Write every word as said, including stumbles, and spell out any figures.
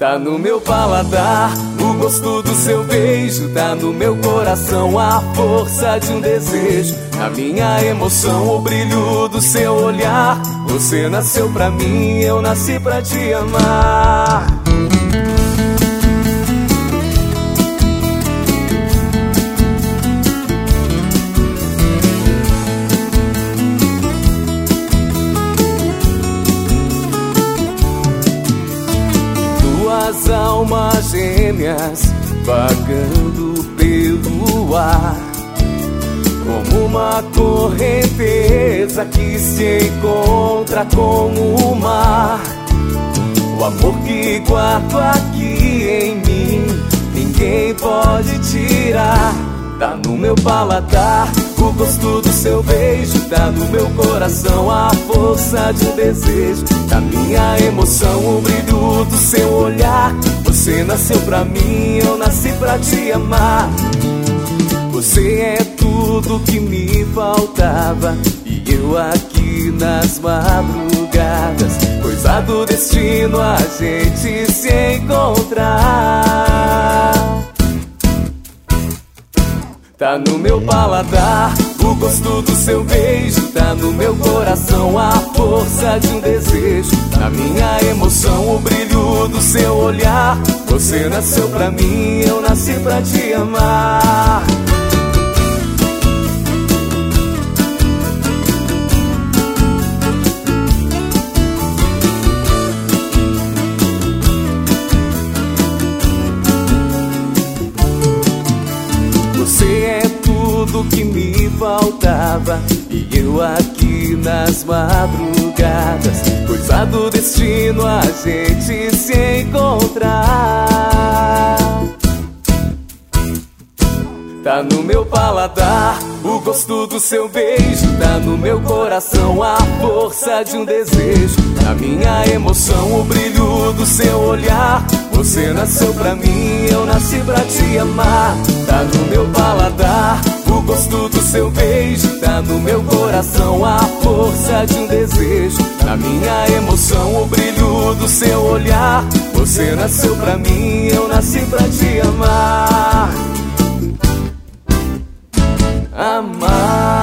Tá no meu paladar o gosto do seu beijo, tá no meu coração a força de um desejo, a minha emoção, o brilho do seu olhar. Você nasceu pra mim, eu nasci pra te amar. Duas almas gêmeas vagando pelo ar, como uma correnteza que se encontra com o mar. O amor que guardo aqui em mim, ninguém pode tirar. Tá no meu paladar o gosto do seu beijo, tá no meu coração a força de um desejo, da minha emoção, o brilho do seu olhar. Você nasceu pra mim, eu nasci pra te amar. Você é tudo que me faltava, e eu aqui nas madrugadas, coisa do destino a gente se encontrar. Tá no meu paladar o gosto do seu beijo, tá no meu coração a força de um desejo, na minha emoção, o brilho do seu olhar. Você nasceu pra mim, eu nasci pra te amar. Você é tudo que me faltava, e eu aqui nas madrugadas, coisa do destino a gente se encontrar. Tá no meu paladar o gosto do seu beijo, tá no meu coração a força de um desejo, a minha emoção, o brilho do seu olhar. Você nasceu pra mim, eu nasci pra te amar. Tá no meu paladar o gosto do seu beijo, tá no meu coração a força de um desejo, na minha emoção, o brilho do seu olhar. Você nasceu pra mim, eu nasci pra te amar. Amar.